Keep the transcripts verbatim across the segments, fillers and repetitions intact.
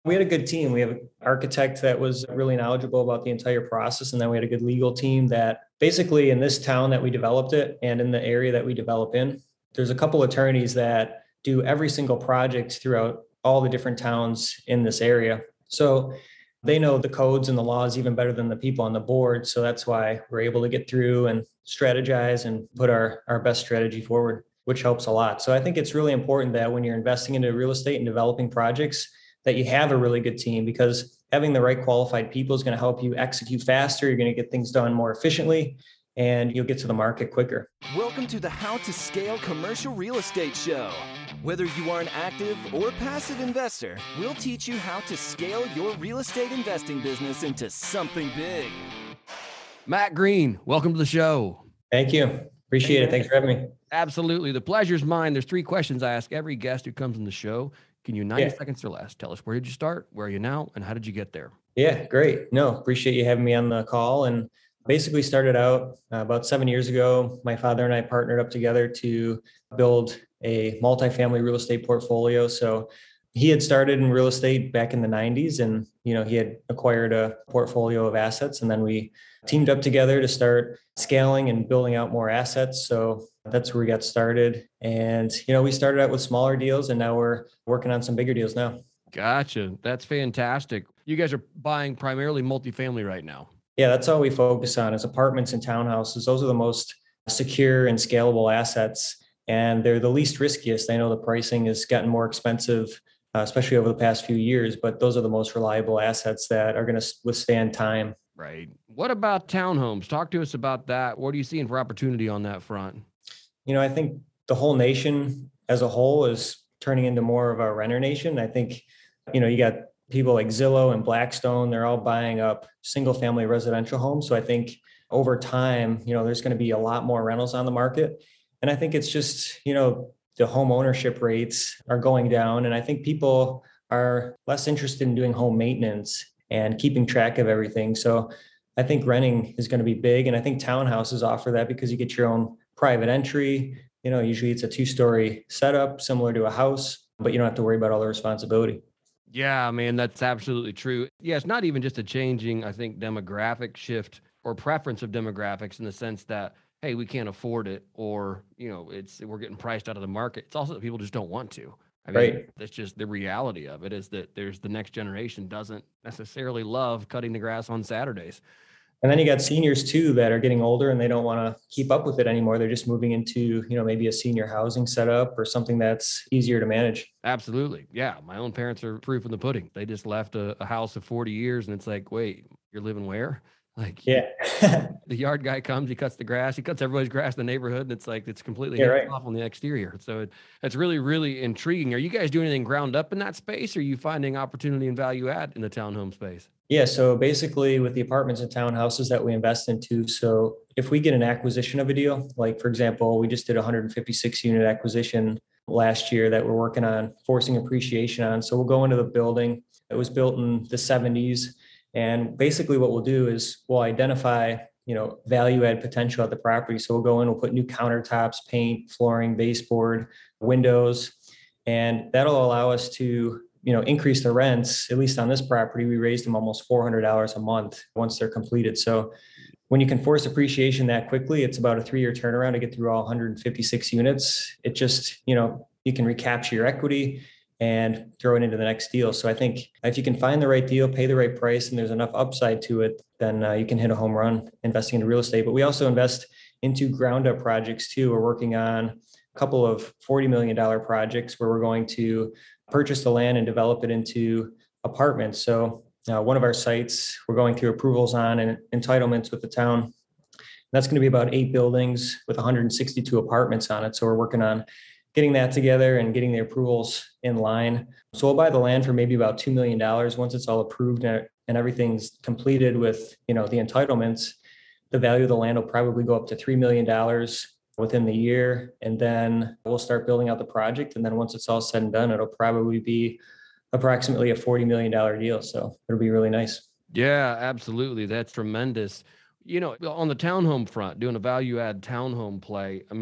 We had a good team. We have an architect that was really knowledgeable about the entire process. And then we had a good legal team that basically in this town that we developed it and in the area that we develop in, there's a couple attorneys that do every single project throughout all the different towns in this area. So they know the codes and the laws even better than the people on the board. So that's why we're able to get through and strategize and put our, our best strategy forward, which helps a lot. So I think it's really important that when you're investing into real estate and developing projects, that you have a really good team, because having the right qualified people is going to help you execute faster. You're going to get things done more efficiently and you'll get to the market quicker. Welcome to the How to Scale Commercial Real Estate Show. Whether you are an active or passive investor, we'll teach you how to scale your real estate investing business into something big. Matt Green, welcome to the show. Thank you. Appreciate hey, it. Thanks for having me. Absolutely. The pleasure's mine. There's three questions I ask every guest who comes on the show. Can you, ninety yeah. seconds or less, tell us where did you start, where are you now, and how did you get there? Yeah, great. No, appreciate you having me on the call. And basically started out uh, about seven years ago. My father and I partnered up together to build a multifamily real estate portfolio. So he had started in real estate back in the nineties, and you know he had acquired a portfolio of assets, and then we teamed up together to start scaling and building out more assets. So that's where we got started. And, you know, we started out with smaller deals and now we're working on some bigger deals now. Gotcha. That's fantastic. You guys are buying primarily multifamily right now. Yeah, that's all we focus on is apartments and townhouses. Those are the most secure and scalable assets, and they're the least riskiest. I know the pricing has gotten more expensive, uh, especially over the past few years, but those are the most reliable assets that are going to withstand time. Right. What about townhomes? Talk to us about that. What are you seeing for opportunity on that front? You know, I think the whole nation as a whole is turning into more of a renter nation. I think, you know, you got people like Zillow and Blackstone, they're all buying up single family residential homes. So I think over time, you know, there's going to be a lot more rentals on the market. And I think it's just, you know, the home ownership rates are going down. And I think people are less interested in doing home maintenance and keeping track of everything. So I think renting is going to be big. And I think townhouses offer that because you get your own private entry. You know, usually it's a two-story setup similar to a house, but you don't have to worry about all the responsibility. Yeah, man, that's absolutely true. Yeah, it's not even just a changing, I think, demographic shift or preference of demographics in the sense that, hey, we can't afford it, or, you know, it's we're getting priced out of the market. It's also that people just don't want to. I mean, right. That's just the reality of it, is that there's the next generation doesn't necessarily love cutting the grass on Saturdays. And then you got seniors too that are getting older and they don't want to keep up with it anymore. They're just moving into, you know, maybe a senior housing setup or something that's easier to manage. Absolutely. Yeah. My own parents are proof in the pudding. They just left a, a house of forty years and it's like, wait, you're living where? Like, yeah, the yard guy comes, he cuts the grass, he cuts everybody's grass in the neighborhood, and it's like, it's completely yeah, right. off on the exterior. So it, it's really, really intriguing. Are you guys doing anything ground up in that space? Or are you finding opportunity and value add in the townhome space? Yeah. So basically with the apartments and townhouses that we invest into, so if we get an acquisition of a deal, like for example, we just did a one hundred fifty-six unit acquisition last year that we're working on forcing appreciation on. So we'll go into the building. It was built in the seventies. And basically what we'll do is we'll identify, you know, value add potential at the property. So we'll go in, we'll put new countertops, paint, flooring, baseboard, windows, and that'll allow us to, you know, increase the rents. At least on this property, we raised them almost four hundred dollars a month once they're completed. So when you can force appreciation that quickly, it's about a three-year turnaround to get through all one hundred fifty-six units. It just, you know, you can recapture your equity and throw it into the next deal. So I think if you can find the right deal, pay the right price, and there's enough upside to it, then uh, you can hit a home run investing into real estate. But we also invest into ground up projects too. We're working on a couple of forty million dollars projects where we're going to purchase the land and develop it into apartments. So uh, one of our sites, we're going through approvals on and entitlements with the town. That's going to be about eight buildings with one hundred sixty-two apartments on it. So we're working on getting that together and getting the approvals in line. So we'll buy the land for maybe about two million dollars. Once it's all approved and everything's completed with, you know, the entitlements, the value of the land will probably go up to three million dollars within the year. And then we'll start building out the project. And then once it's all said and done, it'll probably be approximately a forty million dollars deal. So it'll be really nice. Yeah, absolutely. That's tremendous. You know, on the townhome front, doing a value add townhome play, I mean,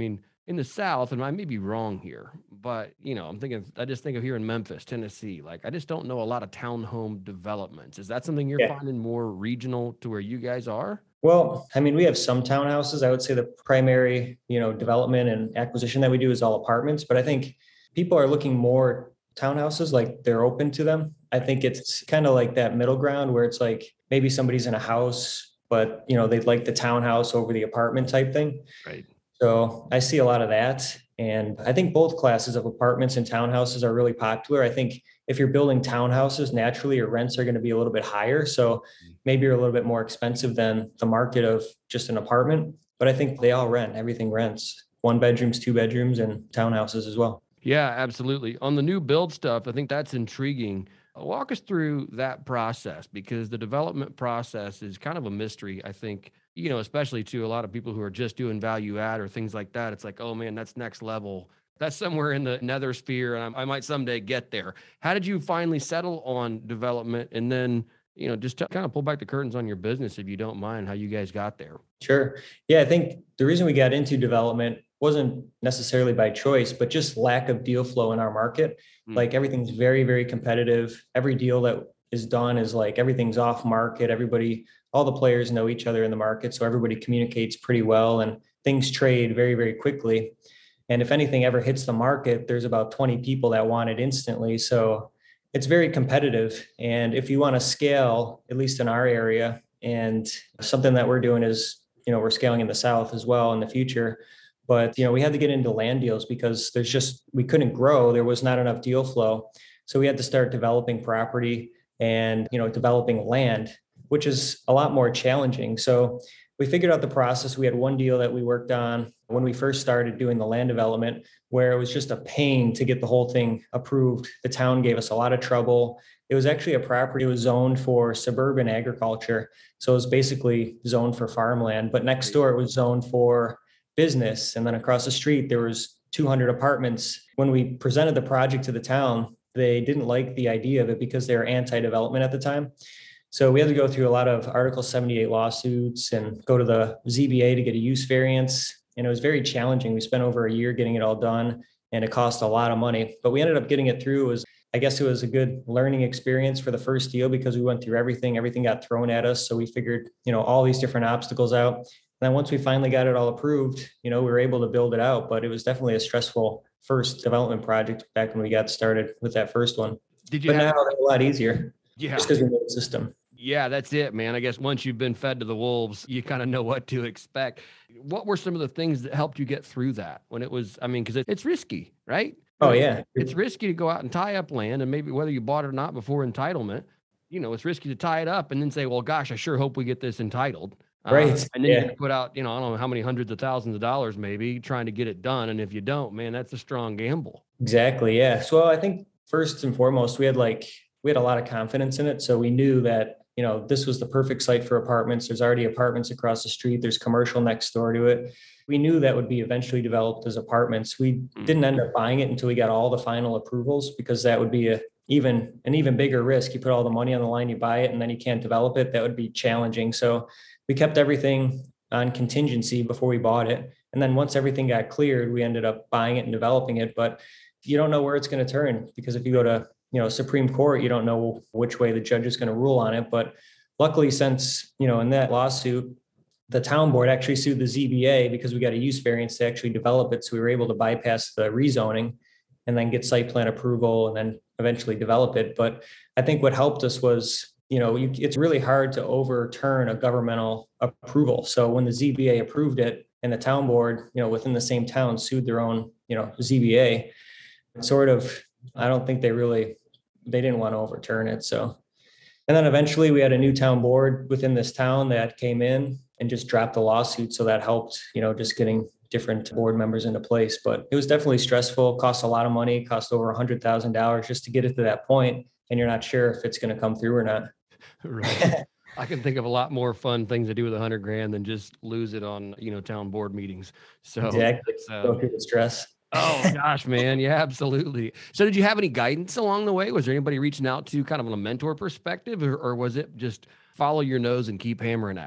in the South, and I may be wrong here, but you know, I'm thinking, I just think of here in Memphis, Tennessee. Like, I just don't know a lot of townhome developments. Is that something you're Yeah. finding more regional to where you guys are? Well, I mean, we have some townhouses. I would say the primary, you know, development and acquisition that we do is all apartments, but I think people are looking more townhouses, like they're open to them. I think it's kind of like that middle ground where it's like maybe somebody's in a house, but you know, they'd like the townhouse over the apartment type thing. Right. So I see a lot of that. And I think both classes of apartments and townhouses are really popular. I think if you're building townhouses, naturally your rents are going to be a little bit higher. So maybe you're a little bit more expensive than the market of just an apartment. But I think they all rent, everything rents, one bedrooms, two bedrooms, and townhouses as well. Yeah, absolutely. On the new build stuff, I think that's intriguing. Uh, Walk us through that process because the development process is kind of a mystery, I think, you know, especially to a lot of people who are just doing value add or things like that. It's like, oh man, that's next level. That's somewhere in the nether sphere, and I, I might someday get there. How did you finally settle on development? And then, you know, just to kind of pull back the curtains on your business, if you don't mind, how you guys got there. Sure. Yeah, I think the reason we got into development wasn't necessarily by choice, but just lack of deal flow in our market. Mm. Like everything's very, very competitive. Every deal that is done is like everything's off market. Everybody, all the players know each other in the market. So everybody communicates pretty well and things trade very, very quickly. And if anything ever hits the market, there's about twenty people that want it instantly. So it's very competitive. And if you want to scale, at least in our area, and something that we're doing is, you know, we're scaling in the South as well in the future. But, you know, we had to get into land deals because there's just, we couldn't grow. There was not enough deal flow. So we had to start developing property and, you know, developing land, which is a lot more challenging. So we figured out the process. We had one deal that we worked on when we first started doing the land development, where it was just a pain to get the whole thing approved. The town gave us a lot of trouble. It was actually a property, it was zoned for suburban agriculture. So it was basically zoned for farmland, but next door it was zoned for business. And then across the street, there was two hundred apartments. When we presented the project to the town, they didn't like the idea of it because they were anti-development at the time. So we had to go through a lot of Article seventy-eight lawsuits and go to the Z B A to get a use variance. And it was very challenging. We spent over a year getting it all done and it cost a lot of money, but we ended up getting it through. It was, I guess it was a good learning experience for the first deal because we went through everything, everything got thrown at us. So we figured, you know, all these different obstacles out. And then once we finally got it all approved, you know, we were able to build it out, but it was definitely a stressful first development project back when we got started with that first one. Did you But have, now it's a lot easier yeah. just because we know the system. Yeah, that's it, man. I guess once you've been fed to the wolves, you kind of know what to expect. What were some of the things that helped you get through that when it was, I mean, because it, it's risky, right? Oh, yeah. It's risky to go out and tie up land, and maybe whether you bought it or not before entitlement, you know, it's risky to tie it up and then say, well, gosh, I sure hope we get this entitled. Right. Uh, and then Yeah. you put out, you know, I don't know how many hundreds of thousands of dollars maybe trying to get it done. And if you don't, man, that's a strong gamble. Exactly. Yeah. So I think first and foremost, we had like, we had a lot of confidence in it. So we knew that, you know, this was the perfect site for apartments. There's already apartments across the street. There's commercial next door to it. We knew that would be eventually developed as apartments. We didn't end up buying it until we got all the final approvals because that would be a even an even bigger risk. You put all the money on the line, you buy it, and then you can't develop it. That would be challenging. So we kept everything on contingency before we bought it. And then once everything got cleared, we ended up buying it and developing it. But you don't know where it's going to turn because if you go to, you know, Supreme Court, you don't know which way the judge is going to rule on it. But luckily, since, you know, in that lawsuit, the town board actually sued the Z B A because we got a use variance to actually develop it. So we were able to bypass the rezoning and then get site plan approval and then eventually develop it. But I think what helped us was, you know, you, it's really hard to overturn a governmental approval. So when the Z B A approved it and the town board, you know, within the same town sued their own, you know, Z B A, it sort of, I don't think they really, they didn't want to overturn it. So, and then eventually we had a new town board within this town that came in and just dropped the lawsuit. So that helped, you know, just getting different board members into place. But it was definitely stressful, cost a lot of money, cost over a hundred thousand dollars just to get it to that point, and you're not sure if it's going to come through or not. Right. I can think of a lot more fun things to do with a hundred grand than just lose it on, you know, town board meetings. So exactly. uh, Go through the stress. Oh gosh, man. Yeah, absolutely. So did you have any guidance along the way? Was there anybody reaching out to you kind of on a mentor perspective, or, or was it just follow your nose and keep hammering at it?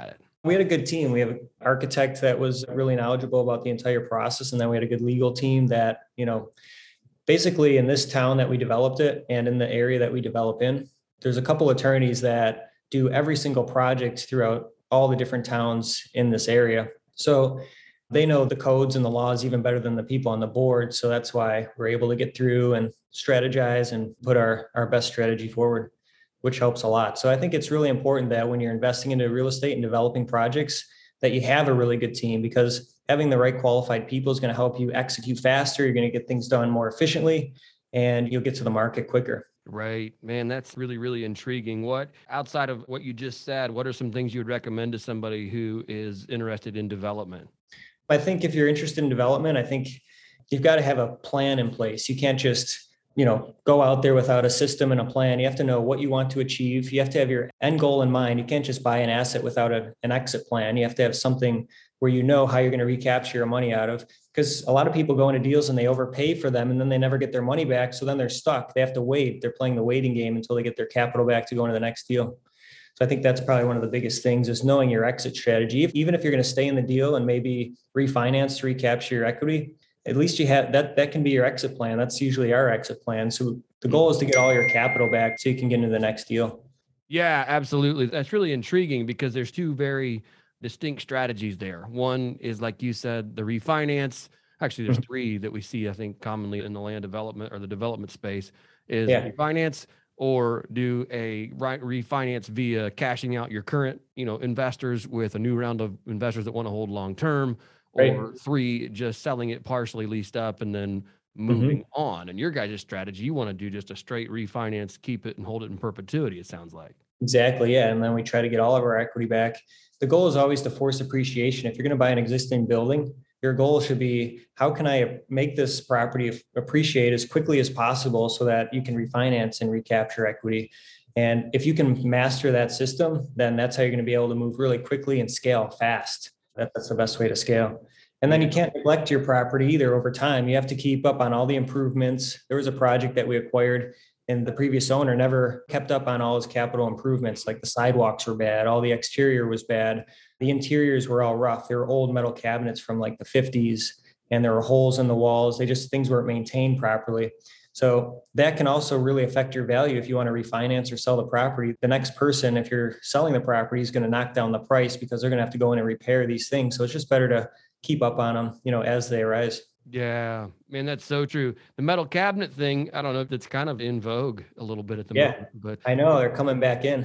We had a good team. We have an architect that was really knowledgeable about the entire process. And then we had a good legal team that, you know, basically in this town that we developed it and in the area that we develop in, there's a couple attorneys that do every single project throughout all the different towns in this area. So they know the codes and the laws even better than the people on the board. So that's why we're able to get through and strategize and put our, our best strategy forward, which helps a lot. So I think it's really important that when you're investing into real estate and developing projects, that you have a really good team, because having the right qualified people is going to help you execute faster. You're going to get things done more efficiently, and you'll get to the market quicker. Right, man, that's really, really intriguing. What, outside of what you just said, what are some things you would recommend to somebody who is interested in development? I think if you're interested in development, I think you've got to have a plan in place. You can't just, you know, go out there without a system and a plan. You have to know what you want to achieve. You have to have your end goal in mind. You can't just buy an asset without a, an exit plan. You have to have something where you know how you're going to recapture your money out of, because a lot of people go into deals and they overpay for them and then they never get their money back. So then they're stuck. They have to wait. They're playing the waiting game until they get their capital back to go into the next deal. So I think that's probably one of the biggest things, is knowing your exit strategy. If, even if you're going to stay in the deal and maybe refinance to recapture your equity, at least you have that, that can be your exit plan. That's usually our exit plan. So the goal is to get all your capital back so you can get into the next deal. Yeah, absolutely. That's really intriguing, because there's two very distinct strategies there. One is, like you said, the refinance. Actually, there's three that we see, I think, commonly in the land development or the development space, is yeah. refinance, or do a refinance via cashing out your current, you know, investors with a new round of investors that want to hold long term, right. Or three, just selling it partially leased up and then moving mm-hmm. on. And your guys' strategy, you want to do just a straight refinance, keep it and hold it in perpetuity, it sounds like. Exactly. Yeah. And then we try to get all of our equity back. The goal is always to force appreciation. If you're going to buy an existing building, your goal should be, how can I make this property appreciate as quickly as possible so that you can refinance and recapture equity? And if you can master that system, then that's how you're going to be able to move really quickly and scale fast. That's the best way to scale. And then you can't neglect your property either over time. You have to keep up on all the improvements. There was a project that we acquired, and the previous owner never kept up on all his capital improvements. Like the sidewalks were bad, all the exterior was bad. The interiors were all rough. They were old metal cabinets from like the fifties, and there were holes in the walls. They just, things weren't maintained properly. So that can also really affect your value if you want to refinance or sell the property. The next person, if you're selling the property, is going to knock down the price because they're going to have to go in and repair these things. So it's just better to keep up on them, you know, as they arise. Yeah, man, that's so true. The metal cabinet thing, I don't know if it's kind of in vogue a little bit at the yeah, moment, but I know they're coming back in.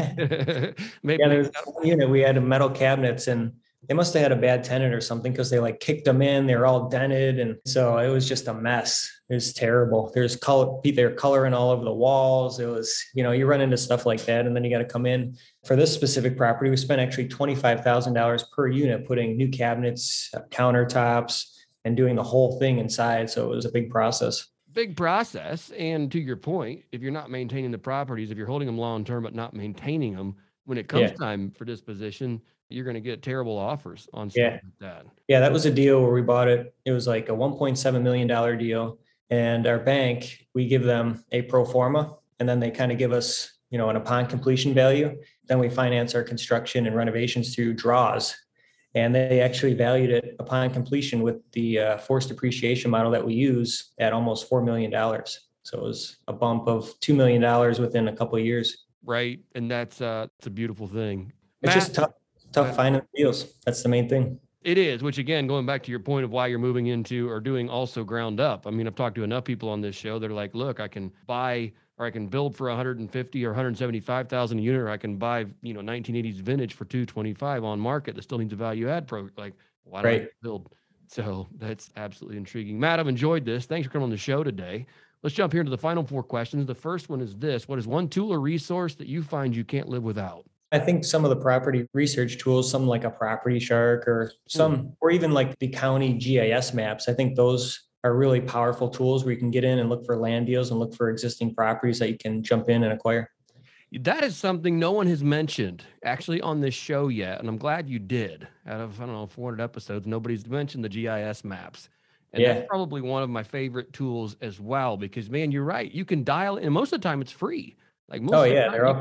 Maybe yeah, there's one unit we had metal cabinets, and they must have had a bad tenant or something, because they like kicked them in. They were all dented, and so it was just a mess. It was terrible. There's color, they're coloring all over the walls. It was, you know, you run into stuff like that, and then you got to come in. For this specific property, we spent actually twenty-five thousand dollars per unit putting new cabinets, countertops, and doing the whole thing inside. So it was a big process. Big process. And to your point, if you're not maintaining the properties, if you're holding them long term but not maintaining them, when it comes yeah. time for disposition, you're going to get terrible offers on stuff yeah. like that. Yeah, that was a deal where we bought it. It was like a one point seven million dollars deal. And our bank, we give them a pro forma, and then they kind of give us, you know, an upon completion value. Then we finance our construction and renovations through draws. And they actually valued it upon completion with the uh, forced appreciation model that we use at almost four million dollars. So it was a bump of two million dollars within a couple of years. Right. And that's uh, it's a beautiful thing. It's Matt, just tough, tough uh, finding deals. That's the main thing. It is, which again, going back to your point of why you're moving into or doing also ground up. I mean, I've talked to enough people on this show. They're like, look, I can buy or I can build for one hundred fifty or one hundred seventy-five thousand a unit, or I can buy, you know, nineteen eighties vintage for two twenty-five on market that still needs a value add pro. Like, why don't I build? So that's absolutely intriguing. Matt, I've enjoyed this. Thanks for coming on the show today. Let's jump here into the final four questions. The first one is this: what is one tool or resource that you find you can't live without? I think some of the property research tools, some like a Property Shark or some, mm. or even like the county G I S maps, I think those are really powerful tools where you can get in and look for land deals and look for existing properties that you can jump in and acquire. That is something no one has mentioned actually on this show yet. And I'm glad you did. Out of, I don't know, four hundred episodes, nobody's mentioned the G I S maps. And yeah. that's probably one of my favorite tools as well, because man, you're right. You can dial in. Most of the time it's free. Like most oh of the yeah, time, they're all free.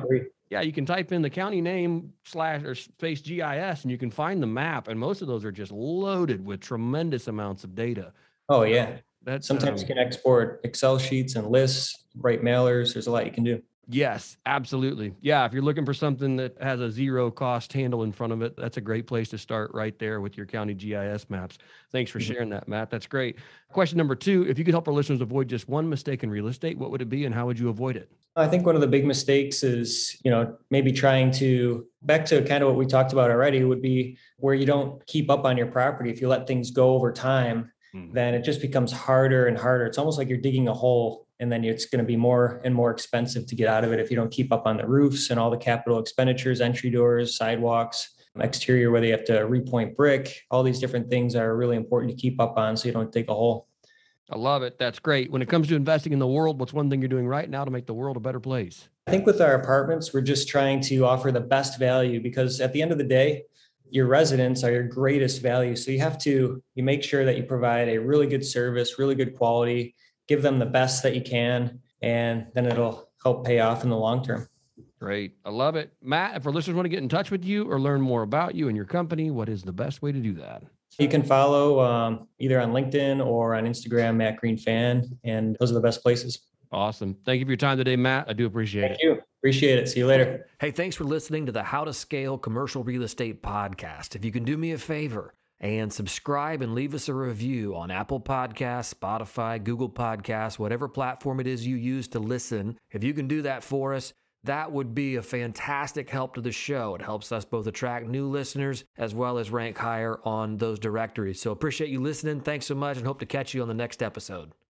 Yeah, you can type in the county name slash or space G I S and you can find the map. And most of those are just loaded with tremendous amounts of data. Oh, So yeah. that's Sometimes um, you can export Excel sheets and lists, write mailers. There's a lot you can do. yes, absolutely. Yeah, if you're looking for something that has a zero cost handle in front of it, that's a great place to start right there with your county G I S maps. Thanks for Mhm. sharing that, Matt. That's great. Question number two, if you could help our listeners avoid just one mistake in real estate, what would it be and how would you avoid it? I think one of the big mistakes is, you know, maybe trying to, back to kind of what we talked about already, would be where you don't keep up on your property. If you let things go over time, Mm. then it just becomes harder and harder. It's almost like you're digging a hole, and then it's going to be more and more expensive to get out of it if you don't keep up on the roofs and all the capital expenditures, entry doors, sidewalks, exterior, whether you have to repoint brick. All these different things are really important to keep up on so you don't dig a hole. I love it. That's great. When it comes to investing in the world, what's one thing you're doing right now to make the world a better place? I think with our apartments, we're just trying to offer the best value, because at the end of the day, your residents are your greatest value. So you have to, you make sure that you provide a really good service, really good quality, give them the best that you can, and then it'll help pay off in the long term. Great. I love it. Matt, if our listeners want to get in touch with you or learn more about you and your company, what is the best way to do that? You can follow um, either on LinkedIn or on Instagram, Matt Green Fan, and those are the best places. Awesome. Thank you for your time today, Matt. I do appreciate Thank it. you. Appreciate it. See you later. Hey, thanks for listening to the How to Scale Commercial Real Estate podcast. If you can do me a favor and subscribe and leave us a review on Apple Podcasts, Spotify, Google Podcasts, whatever platform it is you use to listen, if you can do that for us, that would be a fantastic help to the show. It helps us both attract new listeners as well as rank higher on those directories. So appreciate you listening. Thanks so much and hope to catch you on the next episode.